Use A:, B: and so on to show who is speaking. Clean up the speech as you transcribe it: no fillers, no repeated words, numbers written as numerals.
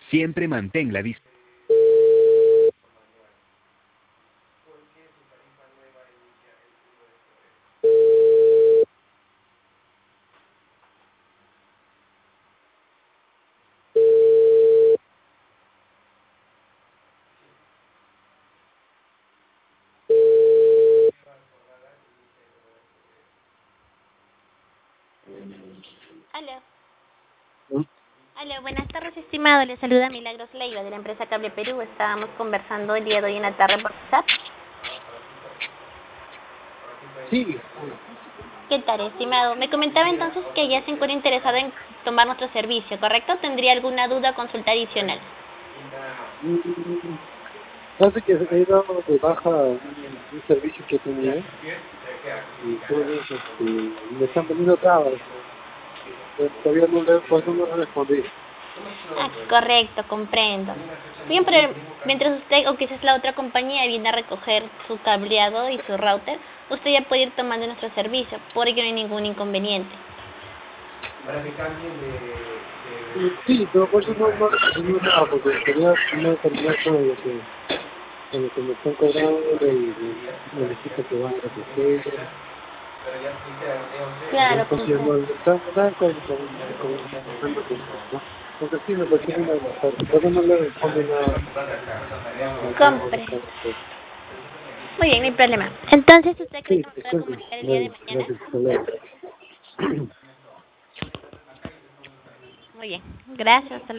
A: Siempre mantén la distancia.
B: Aló.
C: ¿No?
B: Aló, buenas tardes, estimado. Le saluda Milagros Leiva de la empresa Cable Perú. Estábamos conversando el día de hoy en la tarde por WhatsApp.
C: Sí,
B: ¿Qué tal, estimado? Me comentaba entonces que ya se encuentra interesado en tomar nuestro servicio, ¿correcto? ¿Tendría alguna duda o consulta adicional?
C: mm, hace que he dado de baja un servicio que tenía y entonces me están poniendo trabas. Todavía no le, por eso no le respondí.
B: Ah, correcto, comprendo. Bien, pero mientras usted o quizás la otra compañía viene a recoger su cableado y su router, usted ya puede ir tomando nuestro servicio, por ello no hay ningún inconveniente.
C: Sí, pero por eso no le conseguí nada, porque quería primero terminar con lo que me están cobrando y el equipo que van a recoger. Y
B: Claro,
C: entonces
B: comprendo.
C: están comentando cosas, ¿no? Entonces sí, me pareció una de las partes. Por eso no le responde nada a
B: Comprendo.
C: cada cosa.
B: Muy bien, no hay problema. Entonces, ¿usted cree
C: Sí,
B: que me pueda
C: disculpe.
B: comunicar el día de
C: Gracias,
B: mañana?
C: gracias. Hasta luego.
B: Muy bien. Gracias. Hasta luego.